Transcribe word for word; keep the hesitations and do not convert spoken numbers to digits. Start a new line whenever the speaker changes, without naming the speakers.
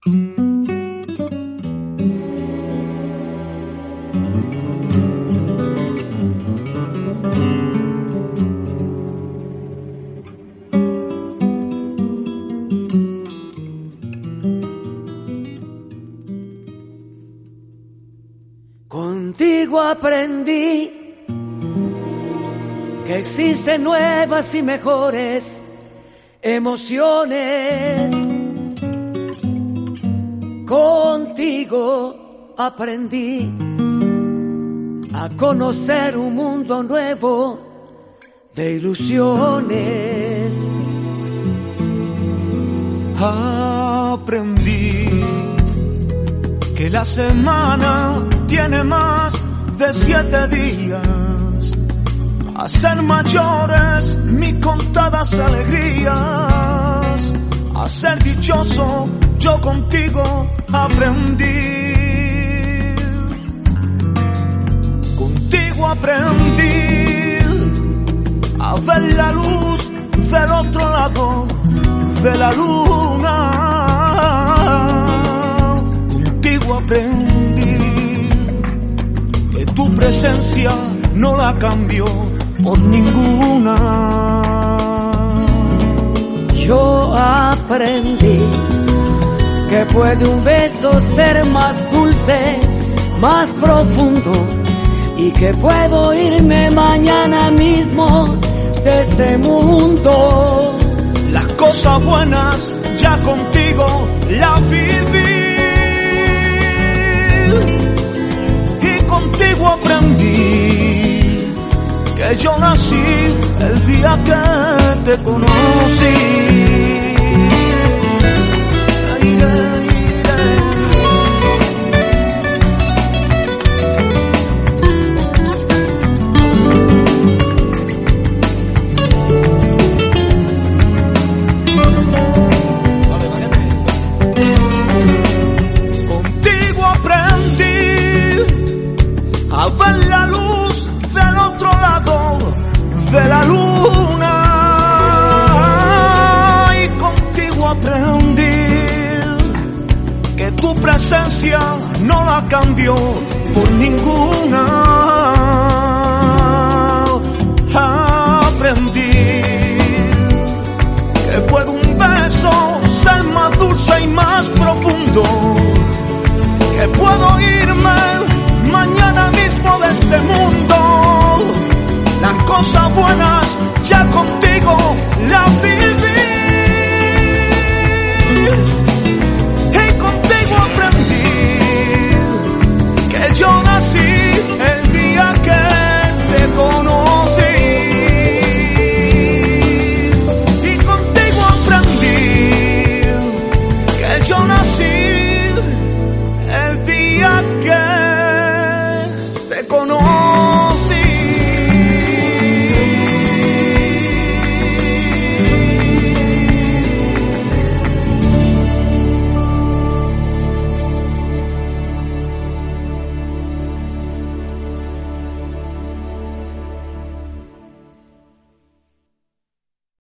Contigo aprendí que existen nuevas y mejores emociones. Contigo aprendí a conocer un mundo nuevo de ilusiones.
Aprendí que la semana tiene más de siete días, a ser mayores mis contadas alegrías, a ser dichoso yo contigo aprendí. Contigo aprendí a ver la luz del otro lado de la luna. Contigo aprendí que tu presencia no la cambió por ninguna.
Yo aprendí que puede un beso ser más dulce, más profundo, y que puedo irme mañana mismo de este mundo.
Las cosas buenas ya contigo las viví, y contigo aprendí que yo nací el día que te conocí. Contigo aprendí a ver la luz del otro lado de la luna, y contigo aprendí que tu presencia no la cambió por ninguna.